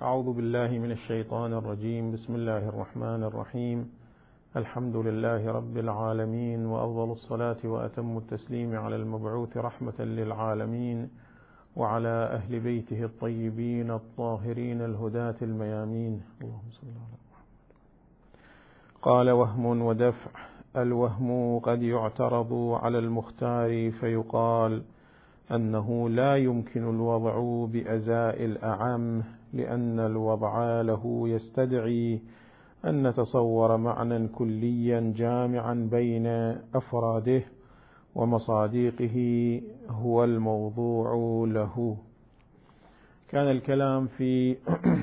أعوذ بالله من الشيطان الرجيم. بسم الله الرحمن الرحيم. الحمد لله رب العالمين، وأفضل الصلاة وأتم التسليم على المبعوث رحمة للعالمين وعلى أهل بيته الطيبين الطاهرين الهداة الميامين. اللهم صل على محمد. قال: وهم ودفع. الوهم قد يعترض على المختار فيقال أنه لا يمكن الوضع بأزاء الأعم، لأن الوضع له يستدعي أن نتصور معنى كليا جامعا بين أفراده ومصادقه هو الموضوع له. كان الكلام في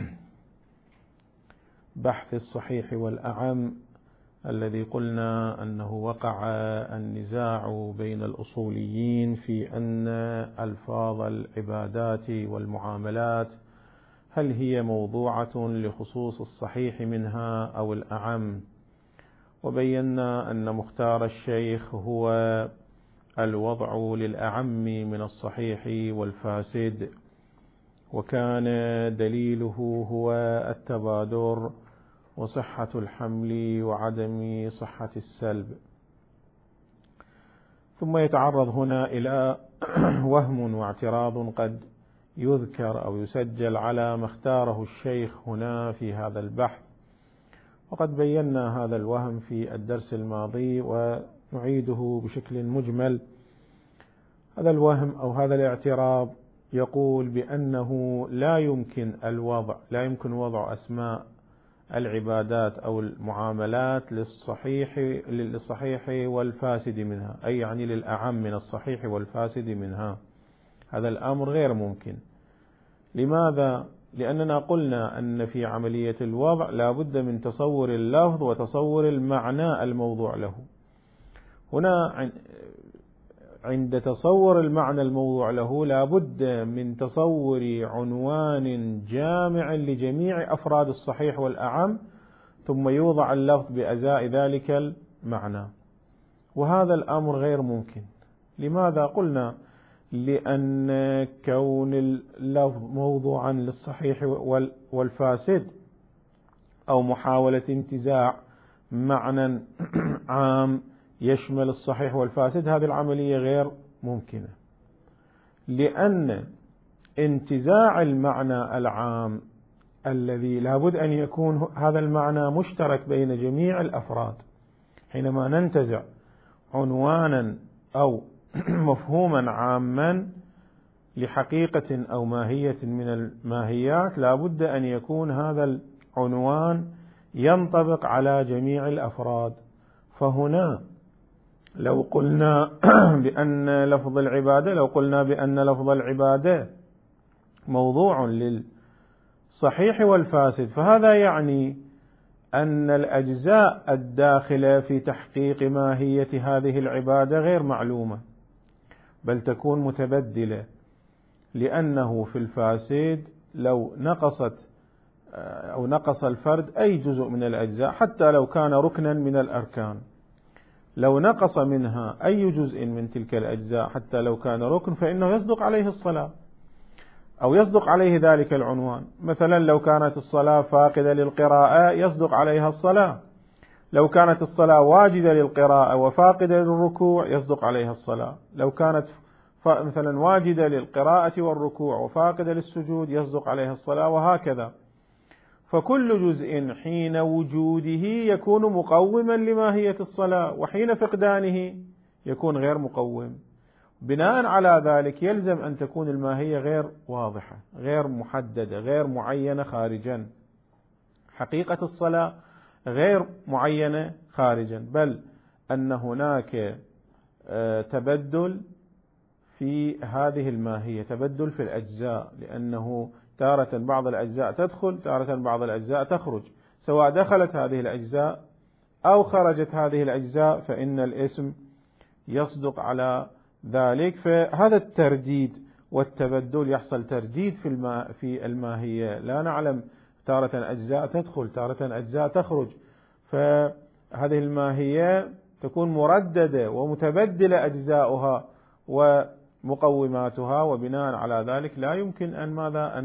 بحث الصحيح والأعم الذي قلنا أنه وقع النزاع بين الأصوليين في أن ألفاظ العبادات والمعاملات هل هي موضوعة لخصوص الصحيح منها أو الأعم، وبينا أن مختار الشيخ هو الوضع للأعم من الصحيح والفاسد، وكان دليله هو التبادر وصحة الحمل وعدم صحة السلب. ثم يتعرض هنا إلى وهم واعتراض قد يذكر أو يسجل على ما اختاره الشيخ هنا في هذا البحث، وقد بينا هذا الوهم في الدرس الماضي ونعيده بشكل مجمل. هذا الوهم أو هذا الاعتراض يقول بأنه لا يمكن وضع أسماء العبادات أو المعاملات للصحيح والفاسد منها، أي يعني للأعم من الصحيح والفاسد منها. هذا الأمر غير ممكن. لماذا؟ لأننا قلنا أن في عملية الوضع لا بد من تصور اللفظ وتصور المعنى الموضوع له. هنا عند تصور المعنى الموضوع له لا بد من تصور عنوان جامع لجميع أفراد الصحيح والأعم، ثم يوضع اللفظ بأزاء ذلك المعنى، وهذا الأمر غير ممكن. لماذا؟ قلنا لأن كون اللفظ موضوعا للصحيح والفاسد أو محاولة انتزاع معنى عام يشمل الصحيح والفاسد، هذه العملية غير ممكنة، لأن انتزاع المعنى العام الذي لابد أن يكون هذا المعنى مشترك بين جميع الأفراد. حينما ننتزع عنوانا أو مفهوما عاما لحقيقة أو ماهية من الماهيات، لابد أن يكون هذا العنوان ينطبق على جميع الأفراد. فهنا لو قلنا بأن لفظ العبادة موضوع للصحيح والفاسد، فهذا يعني أن الأجزاء الداخلة في تحقيق ماهية هذه العبادة غير معلومة، بل تكون متبدلة، لأنه في الفاسد لو نقص الفرد أي جزء من الأجزاء حتى لو كان ركنا من الأركان، لو نقص منها أي جزء من تلك الأجزاء حتى لو كان ركن فإنه يصدق عليه الصلاة أو يصدق عليه ذلك العنوان. مثلا لو كانت الصلاة فاقدة للقراءة يصدق عليها الصلاة، لو كانت الصلاة واجدة للقراءة وفاقدة للركوع يصدق عليها الصلاة، لو كانت مثلا واجدة للقراءة والركوع وفاقدة للسجود يصدق عليها الصلاة، وهكذا. فكل جزء حين وجوده يكون مقوما لماهية الصلاة، وحين فقدانه يكون غير مقوم. بناء على ذلك يلزم أن تكون الماهية غير واضحة، غير محددة، غير معينة خارجا. حقيقة الصلاة غير معينة خارجا، بل أن هناك تبدل في هذه الماهية، تبدل في الأجزاء، لأنه تارة بعض الأجزاء تدخل، تارة بعض الأجزاء تخرج، سواء دخلت هذه الأجزاء أو خرجت هذه الأجزاء فإن الاسم يصدق على ذلك. فهذا الترديد والتبدل يحصل ترديد في الماهية، لا نعلم، تارة أجزاء تدخل تارة أجزاء تخرج، فهذه الماهية تكون مرددة ومتبدلة أجزاؤها ومقوماتها، وبناء على ذلك لا يمكن أن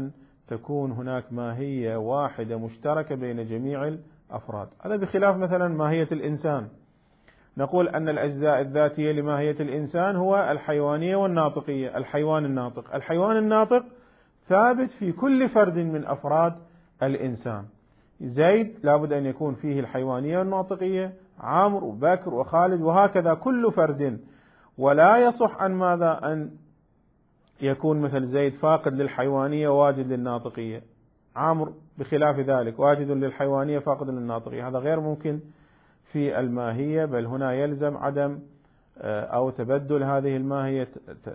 تكون هناك ماهية واحدة مشتركة بين جميع الأفراد. هذا بخلاف مثلا ماهية الإنسان، نقول أن الأجزاء الذاتية لماهية الإنسان هو الحيوانية والناطقية. الحيوان الناطق ثابت في كل فرد من أفراد الإنسان. زيد لابد أن يكون فيه الحيوانية والناطقية، عمرو وبكر وخالد وهكذا كل فرد. ولا يصح أن ماذا أن يكون مثل زيد فاقد للحيوانية واجد للناطقية، عمرو بخلاف ذلك واجد للحيوانية فاقد للناطقية. هذا غير ممكن في الماهية، بل هنا يلزم عدم أو تبدل هذه الماهية،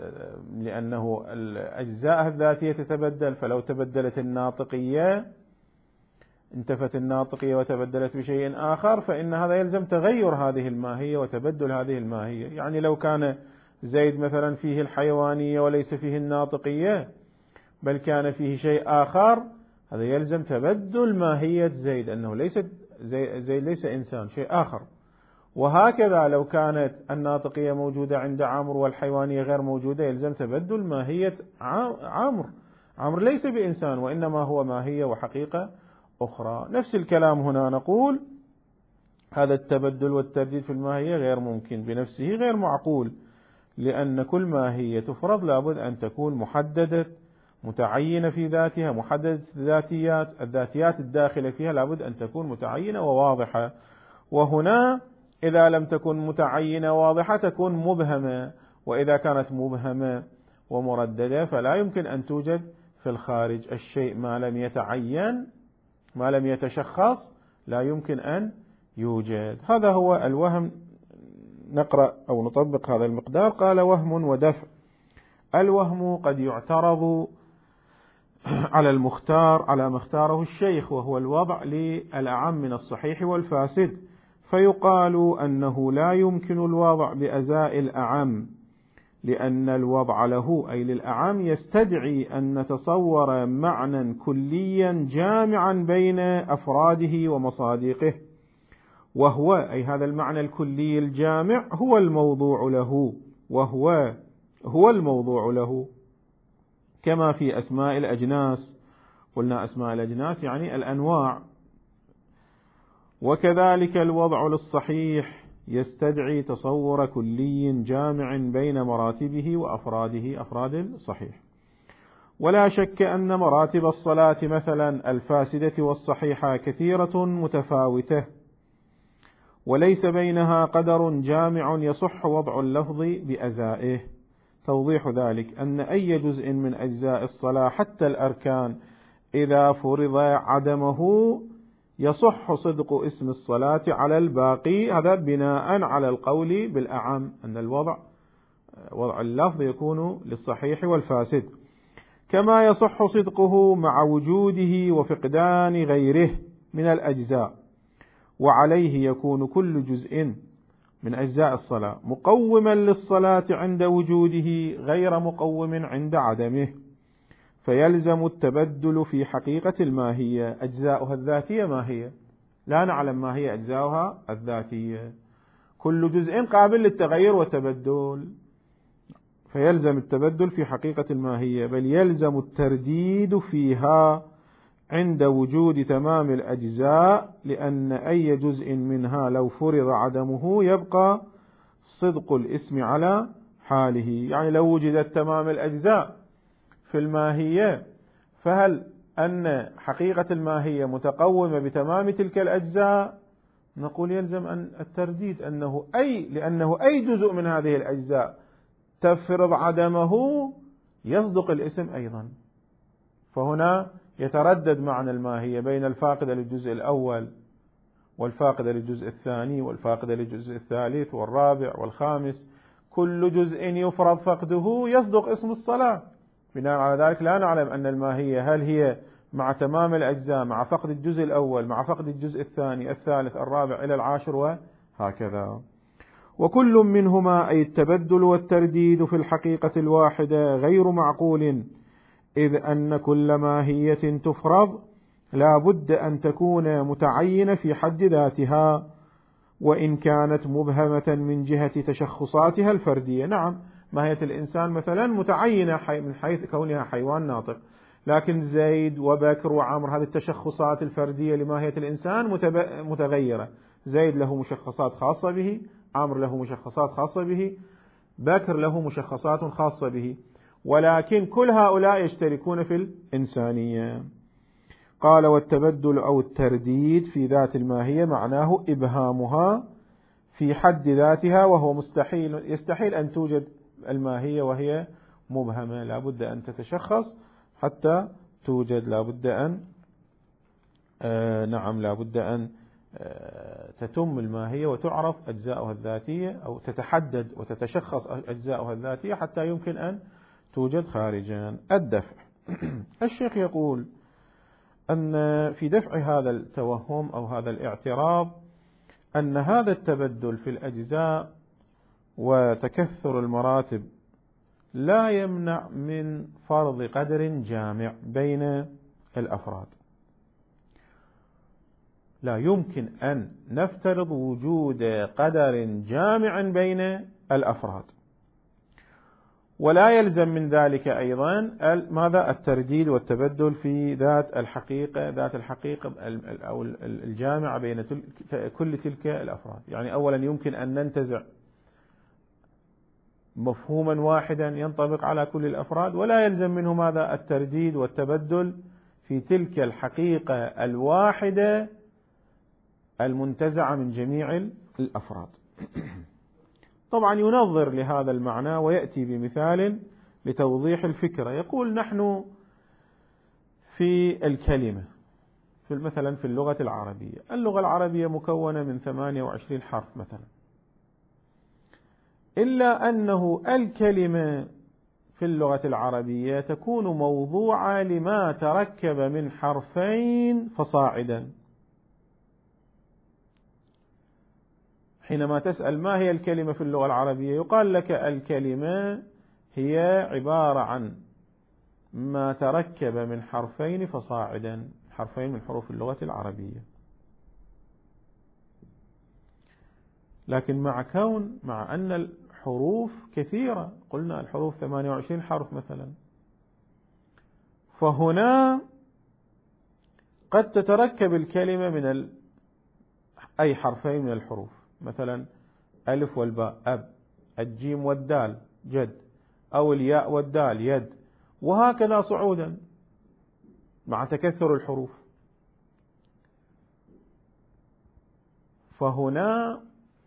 لأنه الأجزاء الذاتية تتبدل. فلو تبدلت الناطقية، انتفت الناطقية وتبدلت بشيء آخر، فإن هذا يلزم تغير هذه الماهية وتبدل هذه الماهية. يعني لو كان زيد مثلا فيه الحيوانية وليس فيه الناطقية، بل كان فيه شيء آخر، هذا يلزم تبدل ماهية زيد، أنه زيد ليس إنسان، شيء آخر. وهكذا لو كانت الناطقية موجودة عند عمرو والحيوانية غير موجودة، يلزم تبدل ماهية عمرو ليس بإنسان، وإنما هو ماهية وحقيقة أخرى. نفس الكلام هنا نقول هذا التبدل والترديد في الماهية غير ممكن بنفسه، غير معقول، لأن كل ماهية تفرض لابد أن تكون محددة متعينة في ذاتها، محددة الذاتيات الداخلة فيها لابد أن تكون متعينة وواضحة. وهنا إذا لم تكن متعينة واضحة تكون مبهمة، وإذا كانت مبهمة ومرددة فلا يمكن أن توجد في الخارج. الشيء ما لم يتعين، ما لم يتشخص، لا يمكن أن يوجد. هذا هو الوهم. نقرأ أو نطبق هذا المقدار. قال: وهم ودفع. الوهم قد يعترض على المختار على ما اختاره الشيخ، وهو الوضع للأعم من الصحيح والفاسد، فيقال أنه لا يمكن الوضع بأزاء الأعم، لأن الوضع له أي للأعم يستدعي أن نتصور معنى كليا جامعا بين أفراده ومصادقه، وهو أي هذا المعنى الكلي الجامع هو الموضوع له، هو الموضوع له، كما في أسماء الأجناس. قلنا أسماء الأجناس يعني الأنواع. وكذلك الوضع للصحيح يستدعي تصور كلي جامع بين مراتبه وأفراده، أفراد الصحيح. ولا شك أن مراتب الصلاة مثلا الفاسدة والصحيحة كثيرة متفاوتة، وليس بينها قدر جامع يصح وضع اللفظ بأزائه. توضيح ذلك أن أي جزء من أجزاء الصلاة حتى الأركان إذا فرض عدمه يصح صدق اسم الصلاة على الباقي، هذا بناء على القول بالأعم أن وضع اللفظ يكون للصحيح والفاسد، كما يصح صدقه مع وجوده وفقدان غيره من الأجزاء. وعليه يكون كل جزء من أجزاء الصلاة مقوما للصلاة عند وجوده غير مقوم عند عدمه، فيلزم التبدل في حقيقة الماهية. أجزاؤها الذاتية ماهية، لا نعلم ما هي أجزاؤها الذاتية، كل جزء قابل للتغير والتبدل، فيلزم التبدل في حقيقة الماهية، بل يلزم الترديد فيها عند وجود تمام الأجزاء، لأن أي جزء منها لو فرض عدمه يبقى صدق الاسم على حاله. يعني لو وجدت تمام الأجزاء في الماهية، فهل أن حقيقة الماهية متقومة بتمام تلك الأجزاء؟ نقول يلزم أن الترديد لأنه أي جزء من هذه الأجزاء تفرض عدمه يصدق الاسم أيضا. فهنا يتردد معنى الماهية بين الفاقدة للجزء الأول والفاقدة للجزء الثاني والفاقدة للجزء الثالث والرابع والخامس، كل جزء يفرض فقده يصدق اسم الصلاة. بناء على ذلك لا نعلم أن الماهية هل هي مع تمام الأجزاء، مع فقد الجزء الأول، مع فقد الجزء الثاني الثالث الرابع إلى العاشر وهكذا. وكل منهما أي التبدل والترديد في الحقيقة الواحدة غير معقول، إذ أن كل ماهية تفرض لا بد أن تكون متعينة في حد ذاتها، وإن كانت مبهمة من جهة تشخصاتها الفردية. نعم، ماهية الإنسان مثلا متعينة من حيث كونها حيوان ناطق، لكن زيد وبكر وعمر هذه التشخصات الفردية لماهية الإنسان متغيرة. زيد له مشخصات خاصة به، عمر له مشخصات خاصة به، بكر له مشخصات خاصة به، ولكن كل هؤلاء يشتركون في الإنسانية. قال: والتبدل أو الترديد في ذات الماهية معناه إبهامها في حد ذاتها، وهو يستحيل أن توجد الماهية وهي مبهمة، لا بد أن تتشخص حتى توجد، لا بد أن لا بد أن تتم الماهية وتعرف أجزاؤها الذاتية، أو تتحدد وتتشخص أجزاؤها الذاتية حتى يمكن أن توجد خارجا. الدفع الشيخ يقول أن في دفع هذا التوهم أو هذا الاعتراض أن هذا التبدل في الأجزاء وتكثر المراتب لا يمنع من فرض قدر جامع بين الأفراد. لا يمكن أن نفترض وجود قدر جامع بين الأفراد، ولا يلزم من ذلك أيضا ماذا؟ الترديد والتبدل في ذات الحقيقة أو الجامعة بين كل تلك الأفراد. يعني أولا يمكن أن ننتزع مفهوما واحدا ينطبق على كل الأفراد، ولا يلزم منه ماذا؟ الترديد والتبدل في تلك الحقيقة الواحدة المنتزعة من جميع الأفراد. طبعا ينظر لهذا المعنى ويأتي بمثال لتوضيح الفكرة. يقول: نحن في الكلمة مثلا في اللغة العربية مكونة من 28 حرف مثلا، إلا أنه الكلمة في اللغة العربية تكون موضوعة لما تركب من حرفين فصاعدا. حينما تسأل ما هي الكلمة في اللغة العربية، يقال لك الكلمة هي عبارة عن ما تركب من حرفين فصاعدا، حرفين من حروف اللغة العربية. لكن مع أن الحروف كثيرة، قلنا الحروف 28 حرف مثلا، فهنا قد تتركب الكلمة من أي حرفين من الحروف، مثلا ألف والباء أب، الجيم والدال جد، أو الياء والدال يد، وهكذا صعودا مع تكثر الحروف. فهنا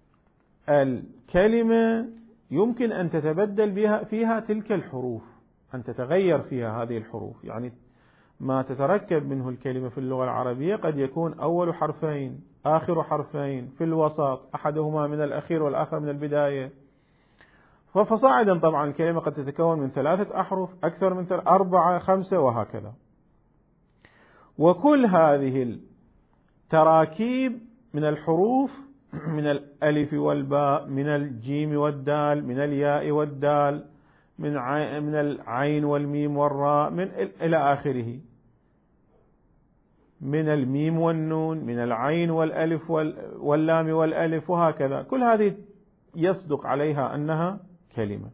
الكلمة يمكن أن تتبدل فيها تلك الحروف، أن تتغير فيها هذه الحروف. يعني ما تتركب منه الكلمة في اللغة العربية قد يكون أول حرفين، آخر حرفين، في الوسط، أحدهما من الأخير والآخر من البداية. فصاعدا طبعا الكلمة قد تتكون من 3 أحرف، أكثر من 4 5 وهكذا. وكل هذه التراكيب من الحروف، من الألف والباء، من الجيم والدال، من الياء والدال، من العين والميم والراء، إلى آخره، من الميم والنون، من العين والألف واللام والألف، وهكذا. كل هذه يصدق عليها أنها كلمة.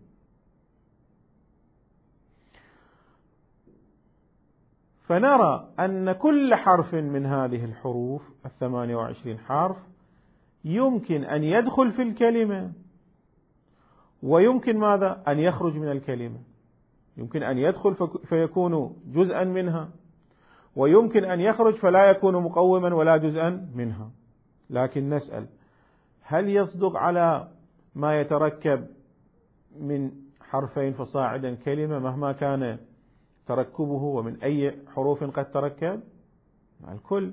فنرى أن كل حرف من هذه الحروف 28 حرف يمكن أن يدخل في الكلمة، ويمكن ماذا؟ أن يخرج من الكلمة. يمكن أن يدخل فيكون جزءا منها، ويمكن أن يخرج فلا يكون مقوما ولا جزءا منها. لكن نسأل: هل يصدق على ما يتركب من حرفين فصاعدا كلمة مهما كان تركبه، ومن أي حروف قد تركب؟ الكل.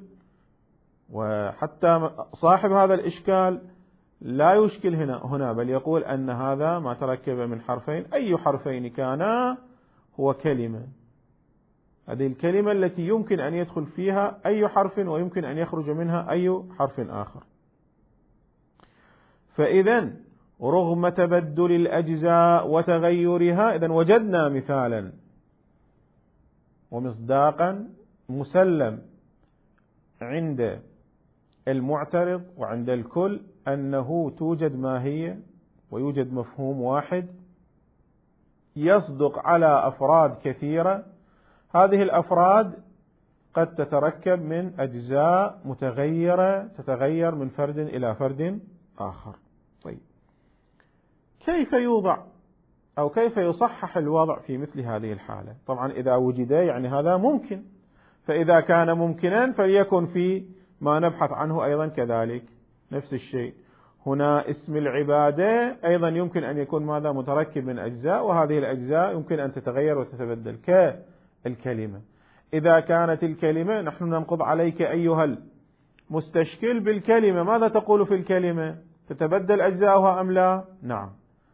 وحتى صاحب هذا الإشكال لا يشكل هنا بل يقول أن هذا ما تركب من حرفين، أي حرفين كانا هو كلمة. هذه الكلمة التي يمكن أن يدخل فيها أي حرف ويمكن أن يخرج منها أي حرف آخر. فإذا رغم تبدل الأجزاء وتغيرها، إذن وجدنا مثالا ومصداقا مسلم عند المعترض وعند الكل أنه توجد ماهية ويوجد مفهوم واحد يصدق على أفراد كثيرة، هذه الأفراد قد تتركب من أجزاء متغيرة تتغير من فرد إلى فرد آخر. طيب، كيف يوضع أو كيف يصحح الوضع في مثل هذه الحالة؟ طبعا إذا وجد يعني هذا ممكن، فإذا كان ممكنا فليكن في ما نبحث عنه أيضا كذلك نفس الشيء. هنا اسم العبادة أيضا يمكن أن يكون ماذا؟ متركب من أجزاء، وهذه الأجزاء يمكن أن تتغير وتتبدل كالكلمة. إذا كانت الكلمة نحن ننقض عليك أيها المستشكل بالكلمة، ماذا تقول في الكلمة؟ تتبدل أجزاؤها أم لا؟ نعم.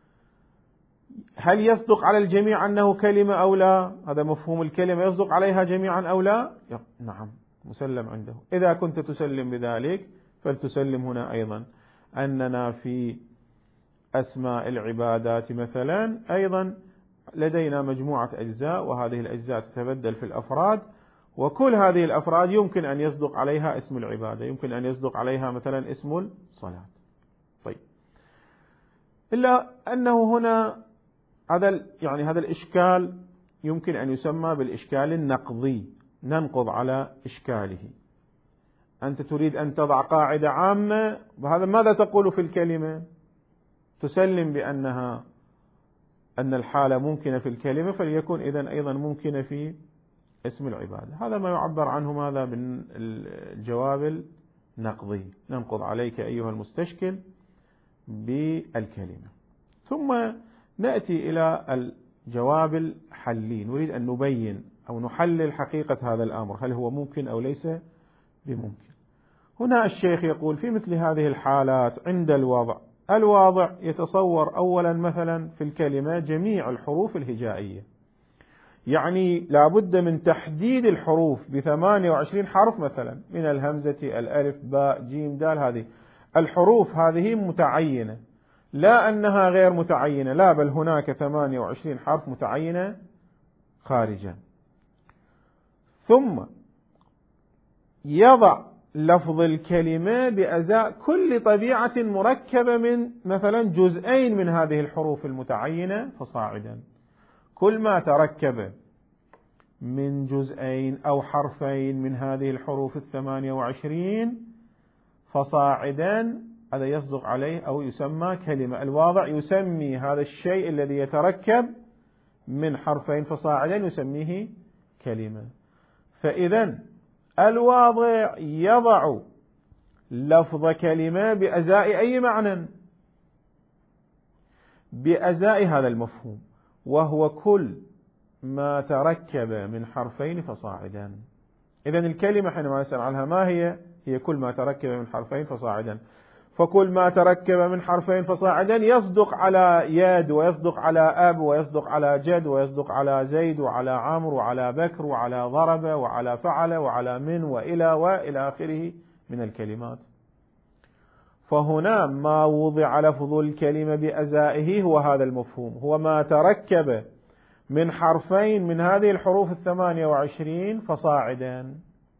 هل يصدق على الجميع أنه كلمة أو لا؟ هذا مفهوم الكلمة، يصدق عليها جميعا أو لا؟ نعم، مسلم عنده. إذا كنت تسلم بذلك فلتسلم هنا أيضا أننا في أسماء العبادات مثلا أيضا لدينا مجموعة أجزاء، وهذه الأجزاء تتبدل في الأفراد، وكل هذه الأفراد يمكن أن يصدق عليها اسم العبادة، يمكن أن يصدق عليها مثلا اسم الصلاة. طيب، إلا أنه هنا هذا الإشكال يمكن أن يسمى بالإشكال النقضي، ننقض على إشكاله. أنت تريد أن تضع قاعدة عامة، وهذا ماذا تقول في الكلمة؟ تسلم بأن الحالة ممكنة في الكلمة، فليكن إذن أيضا ممكنة في اسم العبادة. هذا ما يعبر عنه ماذا؟ بالجواب النقضي، ننقض عليك أيها المستشكل بالكلمة. ثم نأتي إلى الجواب الحلي، نريد أن نبين أو نحلل حقيقة هذا الأمر، هل هو ممكن أو ليس بممكن. هنا الشيخ يقول في مثل هذه الحالات عند الواضع يتصور أولا مثلا في الكلمة جميع الحروف الهجائية، يعني لابد من تحديد الحروف ب28 حرف مثلا، من الهمزة، الألف، باء، جيم، دال. هذه الحروف هذه متعينة، لا أنها غير متعينة، لا، بل هناك 28 حرف متعينة خارجا. ثم يضع لفظ الكلمة بأزاء كل طبيعة مركبة من مثلا جزئين من هذه الحروف المتعينة فصاعدا. كل ما تركب من جزئين أو حرفين من هذه الحروف 28 فصاعدا هذا يصدق عليه أو يسمى كلمة. الواضع يسمي هذا الشيء الذي يتركب من حرفين فصاعدا يسميه كلمة. فإذا الواضع يضع لفظ كلمة بأزاء أي معنى؟ بأزاء هذا المفهوم، وهو كل ما تركب من حرفين فصاعدا. إذن الكلمة حينما نسأل عنها ما هي كل ما تركب من حرفين فصاعدا. فكل ما تركب من حرفين فصاعدا يصدق على يد، ويصدق على أب، ويصدق على جد، ويصدق على زيد، وعلى عمرو، وعلى بكر، وعلى ضرب، وعلى فعل، وعلى من، وإلى آخره من الكلمات. فهنا ما وضع لفظ الكلمة بأزائه هو هذا المفهوم، هو ما تركب من حرفين من هذه الحروف 28 فصاعدا.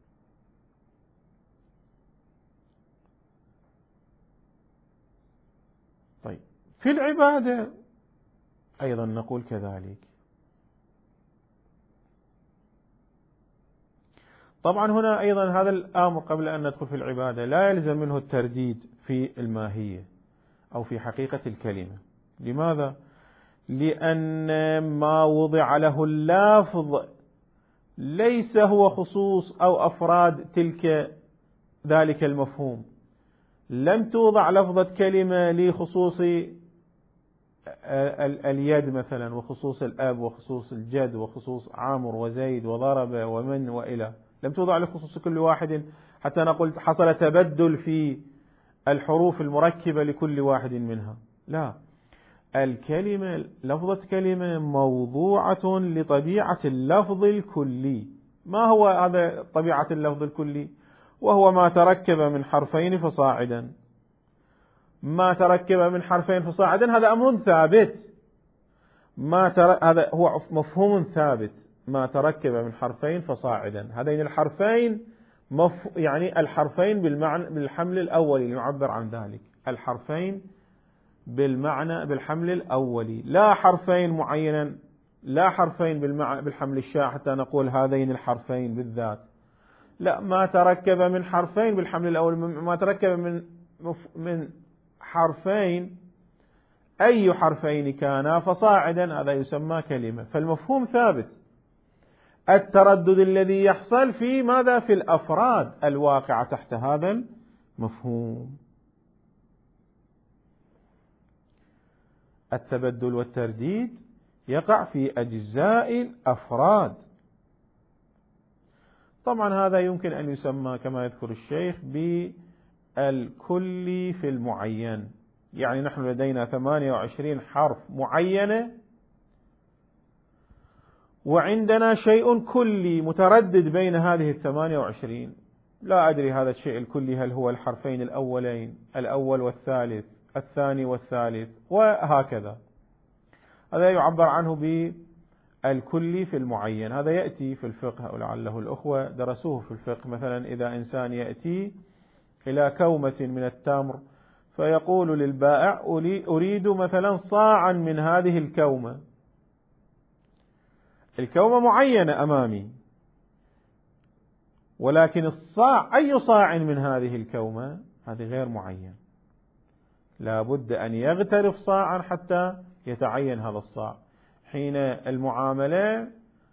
طيب، في العبادة أيضا نقول كذلك. طبعا هنا أيضا هذا الأمر قبل أن ندخل في العبادة لا يلزم منه الترديد في الماهية أو في حقيقة الكلمة. لماذا؟ لأن ما وضع له اللافظ ليس هو خصوص أو أفراد ذلك المفهوم. لم توضع لفظة كلمة لخصوص اليد مثلا، وخصوص الأب، وخصوص الجد، وخصوص عامر وزيد وضرب ومن وإلى، لم توضع لخصوص كل واحد حتى نقول حصل تبدل في الحروف المركبة لكل واحد منها. لا، الكلمة لفظة كلمة موضوعة لطبيعة اللفظ الكلي. ما هو هذا طبيعة اللفظ الكلي؟ وهو ما تركب من حرفين فصاعدا. ما تركب من حرفين فصاعدا هذا أمر ثابت، هذا هو مفهوم ثابت. ما تركب من حرفين فصاعدا، هذين الحرفين يعني الحرفين بالحمل الأولي يعبر عن ذلك، الحرفين بالحمل الأولي، لا حرفين معينا لا حرفين بالحمل الشاء حتى نقول هذين الحرفين بالذات، لا، ما تركب من حرفين بالحمل الأول، ما تركب من حرفين أي حرفين كانا فصاعدا، هذا يسمى كلمة. فالمفهوم ثابت. التردد الذي يحصل في ماذا؟ في الأفراد الواقعة تحت هذا المفهوم. التبدل والترديد يقع في أجزاء الأفراد. طبعا هذا يمكن أن يسمى كما يذكر الشيخ بالكلي في المعين. يعني نحن لدينا 28 حرف معينة، وعندنا شيء كلي متردد بين هذه 28. لا أدري هذا الشيء الكلي هل هو الحرفين الأولين، الأول والثالث، الثاني والثالث، وهكذا. هذا يعبر عنه بالكلي في المعين. هذا يأتي في الفقه، ولعله الأخوة درسوه في الفقه. مثلا إذا إنسان يأتي إلى كومة من التمر فيقول للبائع أريد مثلا صاعا من هذه الكومة. الكومة معينة أمامي، ولكن الصاع، أي صاع من هذه الكومة، هذه غير معين. لا بد أن يغترف صاعا حتى يتعين هذا الصاع. حين المعاملة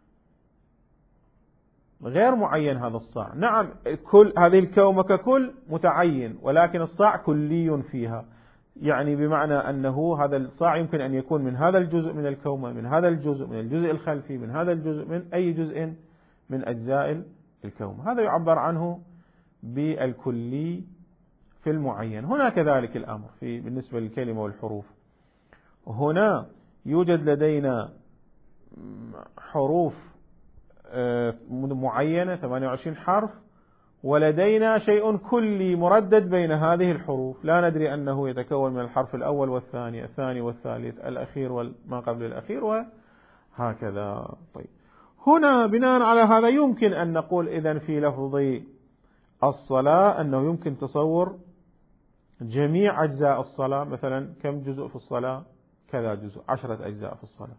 غير معين هذا الصاع. نعم، كل هذه الكومة ككل متعين، ولكن الصاع كلي فيها، يعني بمعنى أنه هذا الصاع يمكن أن يكون من هذا الجزء من الكومة، من هذا الجزء، من الجزء الخلفي، من هذا الجزء، من أي جزء من أجزاء الكومة. هذا يعبر عنه بالكلي في المعين. هنا كذلك الأمر بالنسبة للكلمة والحروف. هنا يوجد لدينا حروف معينة 28 حرف، ولدينا شيء كلي مردد بين هذه الحروف، لا ندري أنه يتكون من الحرف الأول والثاني، الثاني والثالث، الأخير وما قبل الأخير، وهكذا. طيب، هنا بناء على هذا يمكن أن نقول إذن في لفظ الصلاة أنه يمكن تصور جميع أجزاء الصلاة. مثلا كم جزء في الصلاة؟ كذا جزء، 10 أجزاء في الصلاة.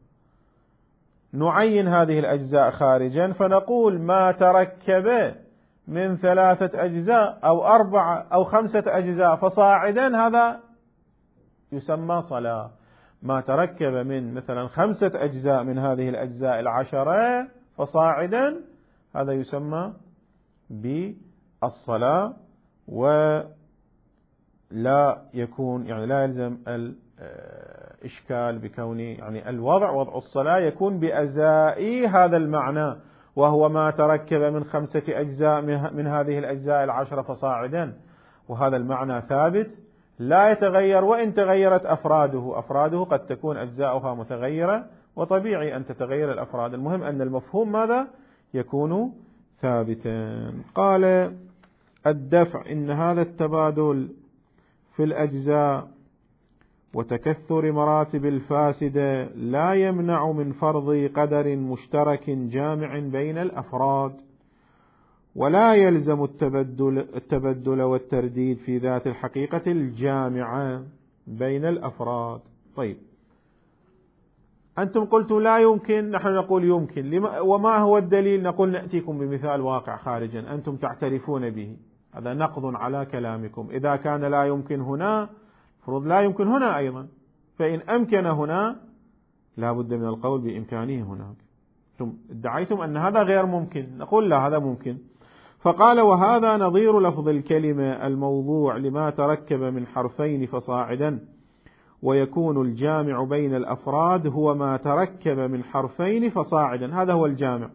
نعين هذه الأجزاء خارجا فنقول ما تركب من 3 أجزاء أو 4 أو 5 أجزاء فصاعدا هذا يسمى صلاة. ما تركب من مثلا 5 أجزاء من هذه الأجزاء 10 فصاعدا هذا يسمى بالصلاة، ولا يكون يعني لا يلزم الإشكال بكون يعني وضع الصلاة يكون بأزاء هذا المعنى، وهو ما تركب من 5 أجزاء من هذه الأجزاء 10 فصاعدا، وهذا المعنى ثابت لا يتغير وإن تغيرت أفراده قد تكون أجزاؤها متغيرة، وطبيعي أن تتغير الأفراد. المهم أن المفهوم ماذا؟ يكون ثابتا. قال الدفع إن هذا التبادل في الأجزاء وتكثر مراتب الفاسدة لا يمنع من فرض قدر مشترك جامع بين الأفراد، ولا يلزم التبدل والترديد في ذات الحقيقة الجامعة بين الأفراد. طيب، أنتم قلتم لا يمكن، نحن نقول يمكن. وما هو الدليل؟ نقول نأتيكم بمثال واقع خارجا أنتم تعترفون به. هذا نقض على كلامكم. إذا كان لا يمكن هنا فرض لا يمكن هنا أيضا، فإن أمكن هنا لا بد من القول بإمكانه هناك. ثم ادعيتم أن هذا غير ممكن، نقول لا، هذا ممكن. فقال وهذا نظير لفظ الكلمة الموضوع لما تركب من حرفين فصاعدا، ويكون الجامع بين الأفراد هو ما تركب من حرفين فصاعدا، هذا هو الجامع،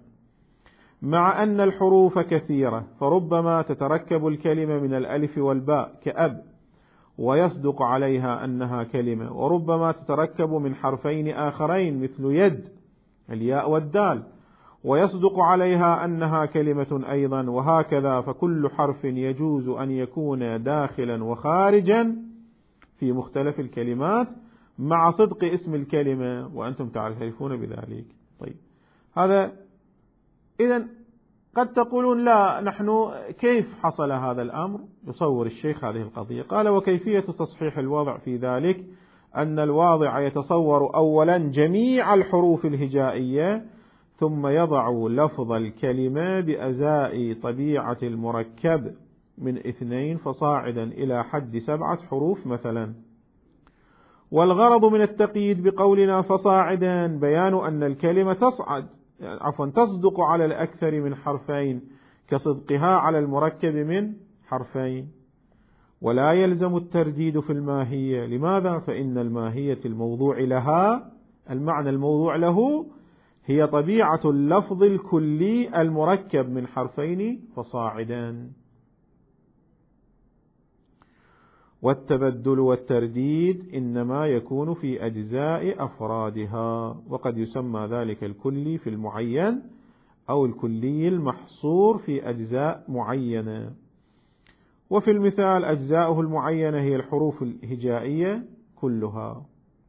مع أن الحروف كثيرة، فربما تتركب الكلمة من الألف والباء كأب ويصدق عليها أنها كلمة، وربما تتركب من حرفين آخرين مثل يد، الياء والدال، ويصدق عليها أنها كلمة أيضا، وهكذا. فكل حرف يجوز أن يكون داخلا وخارجا في مختلف الكلمات مع صدق اسم الكلمة، وأنتم تعرفون بذلك. طيب، هذا إذن قد تقولون لا، نحن كيف حصل هذا الأمر؟ يصور الشيخ هذه القضية. قال وكيفية تصحيح الوضع في ذلك أن الواضع يتصور أولا جميع الحروف الهجائية ثم يضع لفظ الكلمة بأزاء طبيعة المركب من 2 فصاعدا إلى حد 7 حروف مثلا. والغرض من التقييد بقولنا فصاعدا بيان أن الكلمة تصدق على الأكثر من حرفين كصدقها على المركب من حرفين، ولا يلزم الترديد في الماهية. لماذا؟ فإن الماهية الموضوع لها، المعنى الموضوع له، هي طبيعة اللفظ الكلي المركب من حرفين فصاعدا. والتبدل والترديد إنما يكون في أجزاء أفرادها، وقد يسمى ذلك الكلي في المعين أو الكلي المحصور في أجزاء معينة. وفي المثال أجزاؤه المعينة هي الحروف الهجائية كلها.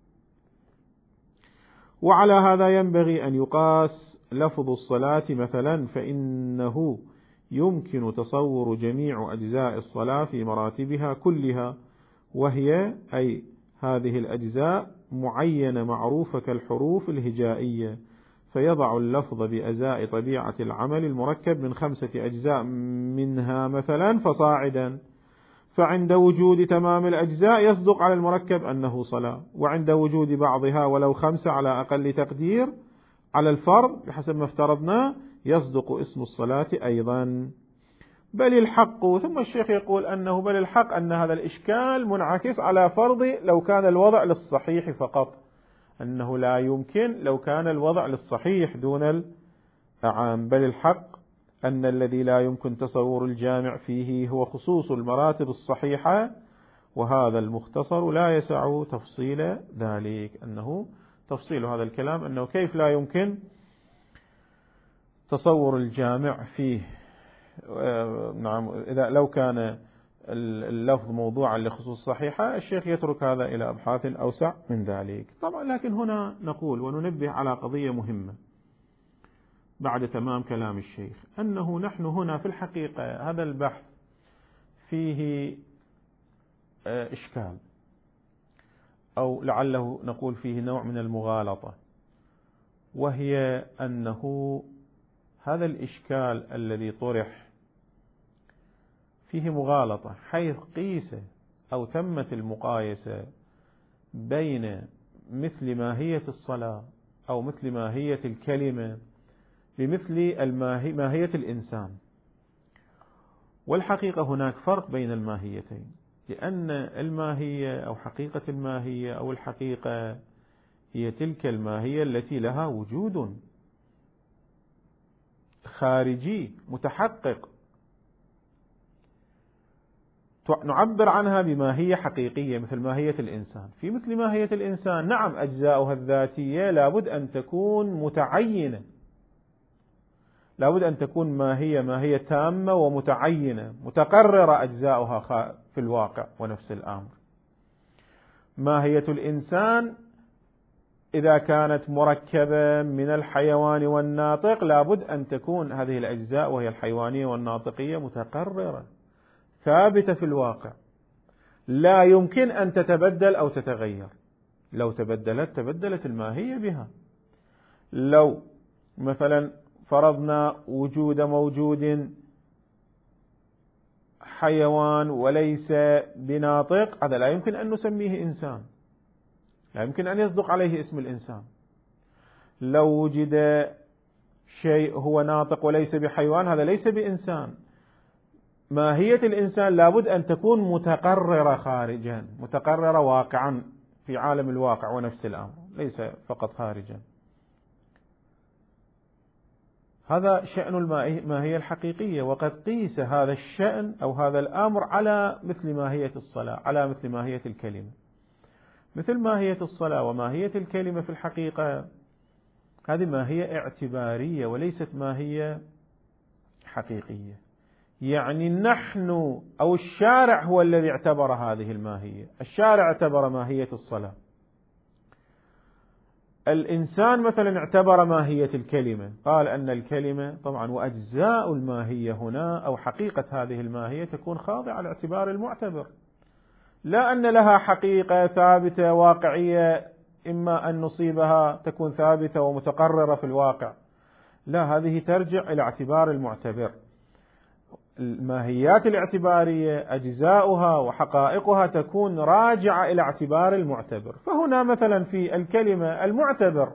وعلى هذا ينبغي أن يقاس لفظ الصلاة مثلا، فإنه يمكن تصور جميع أجزاء الصلاة في مراتبها كلها، وهي أي هذه الأجزاء معينة معروفة كالحروف الهجائية، فيضع اللفظ بأزاء طبيعة العمل المركب من 5 أجزاء منها مثلا فصاعدا. فعند وجود تمام الأجزاء يصدق على المركب أنه صلاة، وعند وجود بعضها ولو 5 على أقل تقدير على الفرض بحسب ما افترضنا يصدق اسم الصلاة أيضا. بل الحق، ثم الشيخ يقول أنه بل الحق أن هذا الإشكال منعكس على فرض لو كان الوضع للصحيح فقط، أنه لا يمكن لو كان الوضع للصحيح دون العام. بل الحق أن الذي لا يمكن تصور الجامع فيه هو خصوص المراتب الصحيحة، وهذا المختصر لا يسع تفصيل ذلك. أنه تفصيل هذا الكلام أنه كيف لا يمكن تصور الجامع فيه، نعم، إذا لو كان اللفظ موضوعا لخصوص صحيحة، الشيخ يترك هذا إلى أبحاث أوسع من ذلك طبعا. لكن هنا نقول وننبه على قضية مهمة بعد تمام كلام الشيخ، أنه نحن هنا في الحقيقة هذا البحث فيه إشكال، أو لعله نقول فيه نوع من المغالطة، وهي أنه هذا الإشكال الذي طرح فيه مغالطة، حيث قيس أو تمت المقايسة بين مثل ماهية الصلاة أو مثل ماهية الكلمة بمثل ماهية الإنسان. والحقيقة هناك فرق بين الماهيتين، لأن الماهية أو حقيقة الماهية أو الحقيقة هي تلك الماهية التي لها وجود خارجي متحقق نعبر عنها بماهية حقيقية مثل ماهية الإنسان. في مثل ماهية الإنسان نعم أجزاؤها الذاتية لابد أن تكون متعينة، لابد أن تكون ماهية تامة ومتعينة متقررة أجزاؤها في الواقع ونفس الأمر. ماهية الإنسان إذا كانت مركبة من الحيوان والناطق لابد أن تكون هذه الأجزاء وهي الحيوانية والناطقية متقررة ثابتة في الواقع، لا يمكن أن تتبدل أو تتغير. لو تبدلت الماهية بها. لو مثلا فرضنا وجود موجود حيوان وليس بناطق، هذا لا يمكن أن نسميه إنسان، لا يمكن أن يصدق عليه اسم الإنسان. لو وجد شيء هو ناطق وليس بحيوان، هذا ليس بإنسان. ماهية الإنسان لابد أن تكون متقررة خارجا، متقررة واقعا في عالم الواقع ونفس الأمر، ليس فقط خارجا. هذا شأن الماهية الحقيقية، وقد قيس هذا الشأن أو هذا الأمر على مثل ماهية الصلاة، على مثل ماهية الكلمة. مثل ماهية الصلاة وماهية الكلمة في الحقيقة هذه ماهية اعتبارية وليست ماهية حقيقية. يعني نحن أو الشارع هو الذي اعتبر هذه الماهية، الشارع اعتبر ماهية الصلاة. الإنسان مثلا اعتبر ماهية الكلمة، قال أن الكلمة طبعا وأجزاء الماهية هنا أو حقيقة هذه الماهية تكون خاضعة لاعتبار المعتبر. لا أن لها حقيقة ثابتة واقعية إما أن نصيبها تكون ثابتة ومتقررة في الواقع، لا، هذه ترجع إلى اعتبار المعتبر. الماهيات الاعتبارية أجزاؤها وحقائقها تكون راجعة إلى اعتبار المعتبر. فهنا مثلا في الكلمة المعتبر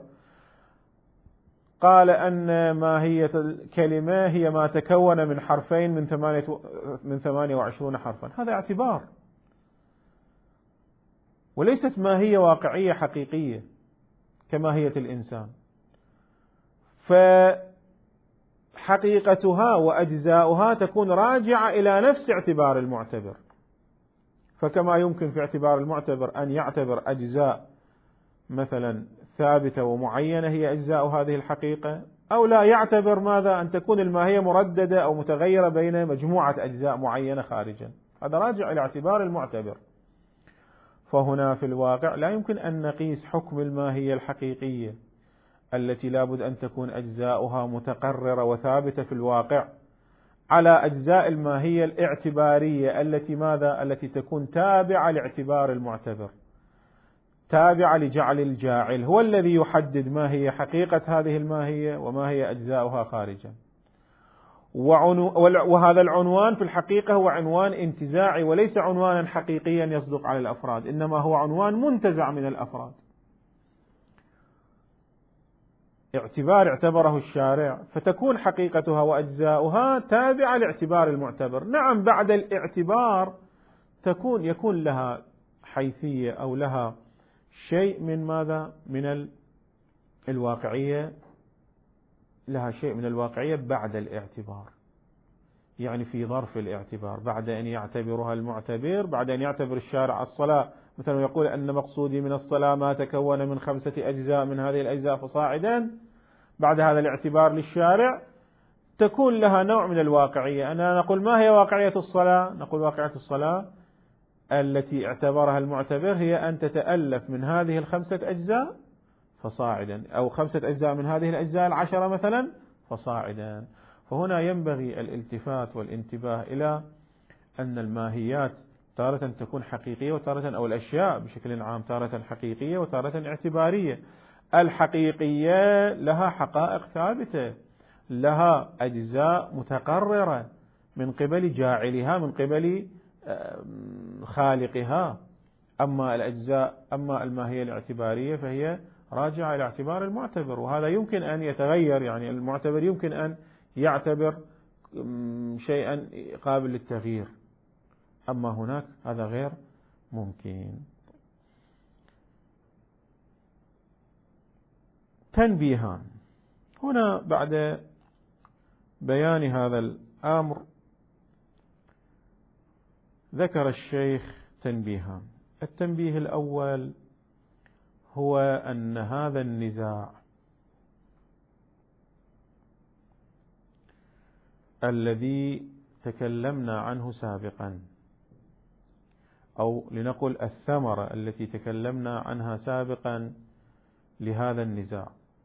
قال أن ماهية الكلمة هي ما تكون من حرفين من 28 حرفا، هذا اعتبار وليست ماهية واقعية حقيقية كماهية الإنسان. فحقيقتها وأجزاؤها تكون راجعة إلى نفس اعتبار المعتبر. فكما يمكن في اعتبار المعتبر أن يعتبر أجزاء مثلا ثابتة ومعينة هي أجزاء هذه الحقيقة، أو لا يعتبر ماذا أن تكون الماهية مرددة أو متغيرة بين مجموعة أجزاء معينة خارجا، هذا راجع إلى اعتبار المعتبر. فهنا في الواقع لا يمكن أن نقيس حكم الماهية الحقيقية التي لابد أن تكون أجزاؤها متقررة وثابتة في الواقع على أجزاء الماهية الاعتبارية التي تكون تابعة لاعتبار المعتبر، تابعة لجعل الجاعل هو الذي يحدد ما هي حقيقة هذه الماهية وما هي أجزاؤها خارجا. وهذا العنوان في الحقيقة هو عنوان انتزاعي وليس عنوانا حقيقيا يصدق على الأفراد، إنما هو عنوان منتزع من الأفراد، اعتبار اعتبره الشارع، فتكون حقيقتها وأجزاؤها تابعة لاعتبار المعتبر. نعم، بعد الاعتبار يكون لها حيثية أو لها شيء من ماذا؟ من الواقعية، لها شيء من الواقعية بعد الاعتبار، يعني في ظرف الاعتبار، بعد أن يعتبرها المعتبر، بعد أن يعتبر الشارع الصلاة مثلا يقول أن مقصودي من الصلاة ما تكون من 5 أجزاء من هذه الأجزاء فصاعدا، بعد هذا الاعتبار للشارع تكون لها نوع من الواقعية. أنا نقول ما هي واقعية الصلاة؟ نقول واقعية الصلاة التي اعتبرها المعتبر هي أن تتألف من هذه 5 أجزاء فصاعدا، أو 5 أجزاء من هذه الأجزاء 10 مثلا فصاعدا. فهنا ينبغي الالتفات والانتباه إلى أن الماهيات تارة تكون حقيقية وتارة، أو الأشياء بشكل عام تارة حقيقية وتارة اعتبارية. الحقيقية لها حقائق ثابتة، لها أجزاء متقررة من قبل جاعلها، من قبل خالقها. أما الماهية الاعتبارية فهي راجعة إلى اعتبار المعتبر، وهذا يمكن أن يتغير، يعني المعتبر يمكن أن يعتبر شيئا قابل للتغيير، أما هناك هذا غير ممكن. تنبيهان هنا بعد بيان هذا الأمر ذكر الشيخ تنبيهان. التنبيه الأول هو أن هذا النزاع الذي تكلمنا عنه سابقا، أو لنقل الثمرة التي تكلمنا عنها سابقا لهذا النزاع،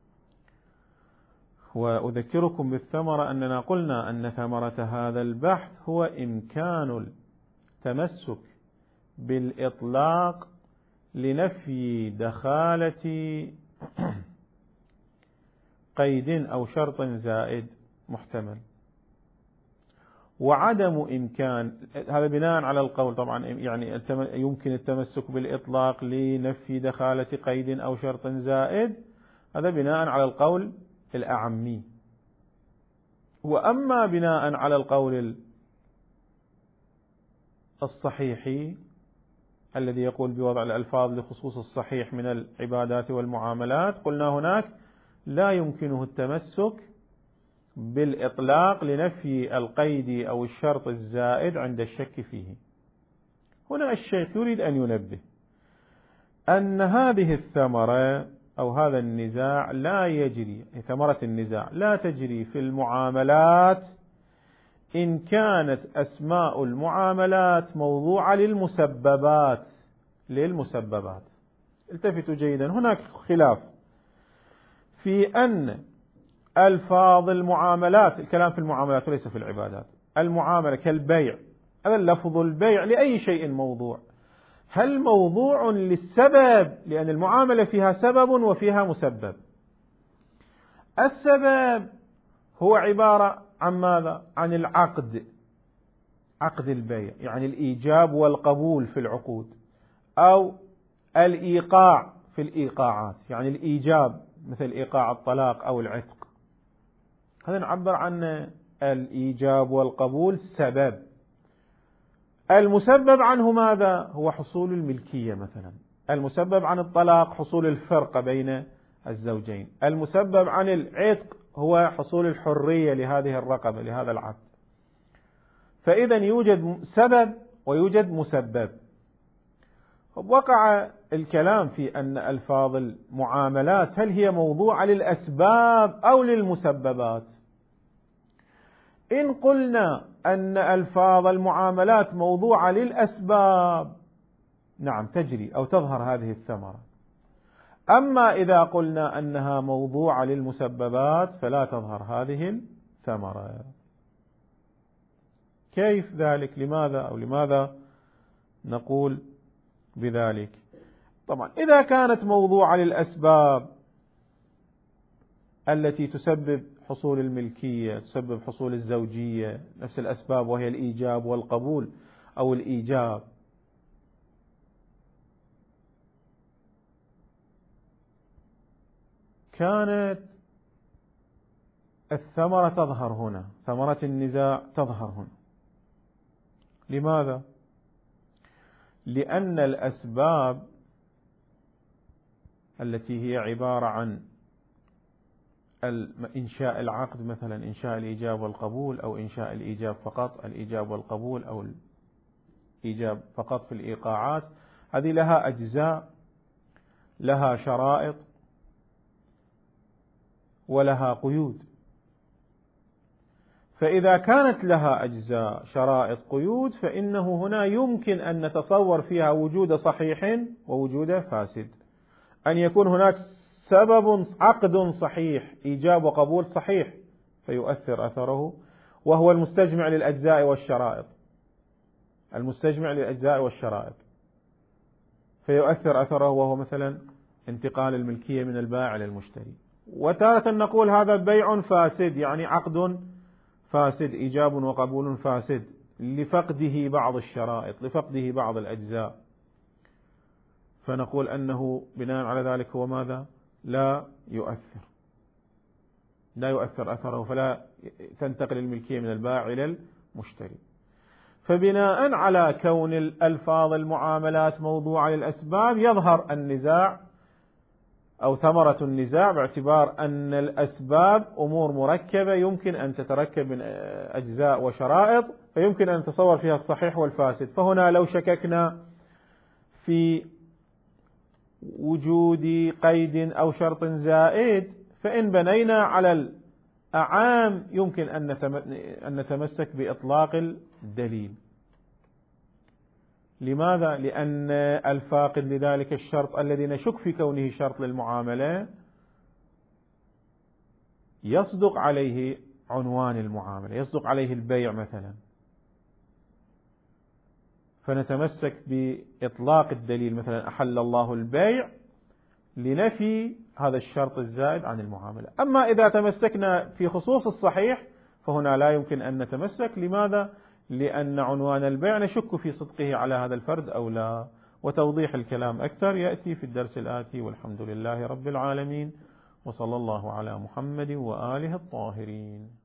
وأذكركم بالثمرة أننا قلنا أن ثمرة هذا البحث هو إمكان التمسك بالإطلاق لنفي دخالة قيد أو شرط زائد محتمل، وعدم إمكان هذا بناء على القول طبعا، يعني يمكن التمسك بالإطلاق لنفي دخالة قيد أو شرط زائد، هذا بناء على القول الأعمي. وأما بناء على القول الصحيحي الذي يقول بوضع الألفاظ لخصوص الصحيح من العبادات والمعاملات، قلنا هناك لا يمكنه التمسك بالإطلاق لنفي القيد أو الشرط الزائد عند الشك فيه. هنا الشيخ يريد أن ينبه أن هذه الثمرة أو هذا النزاع لا يجري، ثمرة النزاع لا تجري في المعاملات إن كانت أسماء المعاملات موضوعة للمسببات. التفتوا جيدا، هناك خلاف في أن ألفاظ المعاملات، الكلام في المعاملات وليس في العبادات، المعاملة كالبيع، هذا لفظ البيع لأي شيء موضوع، هل موضوع للسبب، لأن المعاملة فيها سبب وفيها مسبب. السبب هو عبارة عن ماذا؟ عن العقد، عقد البيع، يعني الإيجاب والقبول في العقود، أو الإيقاع في الإيقاعات، يعني الإيجاب مثل إيقاع الطلاق أو العتق، هذا نعبر عنه الإيجاب والقبول سبب. المسبب عنه ماذا؟ هو حصول الملكية مثلا. المسبب عن الطلاق حصول الفرقة بين الزوجين. المسبب عن العتق هو حصول الحرية لهذه الرقبة، لهذا العبد. فإذا يوجد سبب ويوجد مسبب. وقع الكلام في أن ألفاظ المعاملات هل هي موضوعة للأسباب أو للمسببات؟ إن قلنا أن ألفاظ المعاملات موضوعة للأسباب، نعم تجري أو تظهر هذه الثمرة. أما إذا قلنا أنها موضوعة للمسببات فلا تظهر هذه الثمرة. كيف ذلك؟ لماذا أو لماذا نقول بذلك؟ طبعا إذا كانت موضوعة للأسباب التي تسبب حصول الملكية، تسبب حصول الزوجية، نفس الأسباب وهي الإيجاب والقبول أو الإيجاب، كانت الثمرة تظهر هنا، ثمرة النزاع تظهر هنا. لماذا؟ لأن الأسباب التي هي عبارة عن إنشاء العقد، مثلا إنشاء الإيجاب والقبول، أو إنشاء الإيجاب فقط، الإيجاب والقبول، أو الإيجاب فقط في الإيقاعات، هذه لها أجزاء، لها شرائط، ولها قيود. فإذا كانت لها أجزاء، شرائط، قيود، فإنه هنا يمكن أن نتصور فيها وجود صحيح ووجود فاسد. أن يكون هناك سبب عقد صحيح، إيجاب وقبول صحيح، فيؤثر أثره، وهو المستجمع للأجزاء والشرائط، المستجمع للأجزاء والشرائط، فيؤثر أثره، وهو مثلا انتقال الملكية من البائع للمشتري. وتارة نقول هذا بيع فاسد، يعني عقد فاسد، إيجاب وقبول فاسد، لفقده بعض الشرائط، لفقده بعض الأجزاء، فنقول أنه بناء على ذلك هو ماذا؟ لا يؤثر أثره، فلا تنتقل الملكية من البائع إلى المشتري. فبناء على كون الألفاظ المعاملات موضوعة للأسباب، يظهر النزاع أو ثمرة النزاع، باعتبار أن الأسباب أمور مركبة يمكن أن تتركب من أجزاء وشرائط، فيمكن أن نتصور فيها الصحيح والفاسد. فهنا لو شككنا في وجود قيد أو شرط زائد، فإن بنينا على الأعام يمكن أن نتمسك بإطلاق الدليل. لماذا؟ لأن الفاقد لذلك الشرط الذي نشك في كونه شرط للمعاملة يصدق عليه عنوان المعاملة، يصدق عليه البيع مثلا، فنتمسك بإطلاق الدليل، مثلا أحل الله البيع، لنفي هذا الشرط الزائد عن المعاملة. أما إذا تمسكنا في خصوص الصحيح فهنا لا يمكن أن نتمسك. لماذا؟ لأن عنوان البيع نشك في صدقه على هذا الفرد أو لا. وتوضيح الكلام أكثر يأتي في الدرس الآتي، والحمد لله رب العالمين، وصلى الله على محمد وآله الطاهرين.